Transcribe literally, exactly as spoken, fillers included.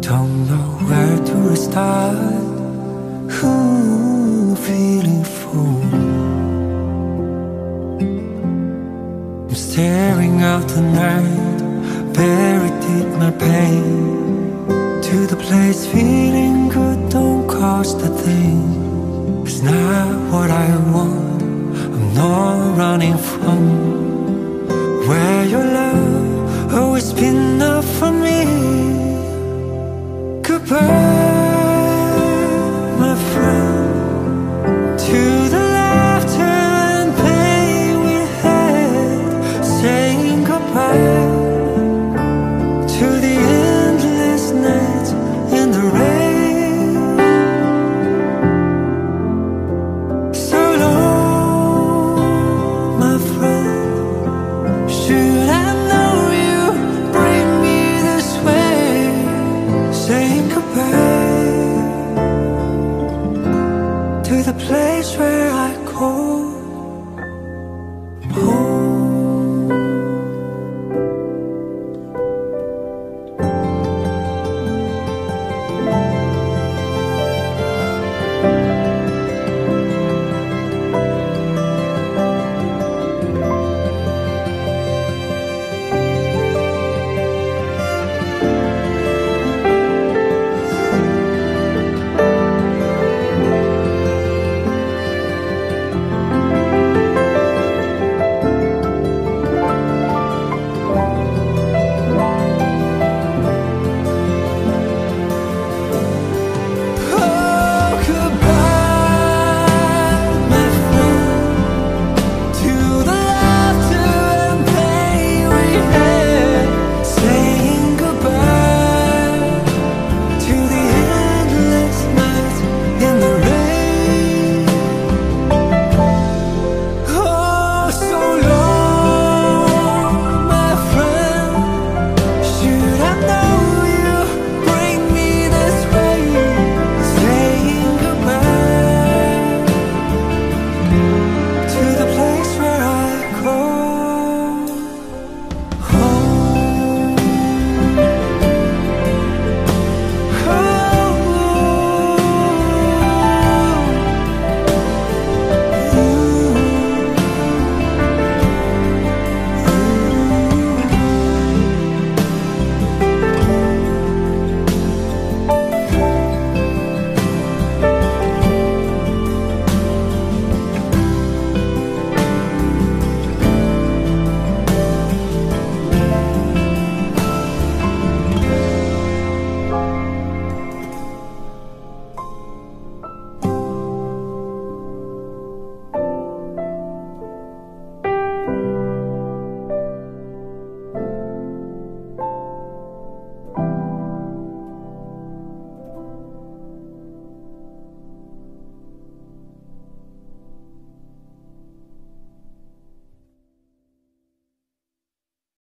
Don't know where to start. Ooh, feeling full. I'm staring out the night, buried deep my pain. To the place feeling good don't cost a thing. It's not what I want, I'm not running from. Where your love always been enough for me. Goodbye, my friend, to the laughter and pain we had. Saying goodbye to the endless nights in the rain. So long, my friend. Should I know you bring me this way? Saying goodbye to the place where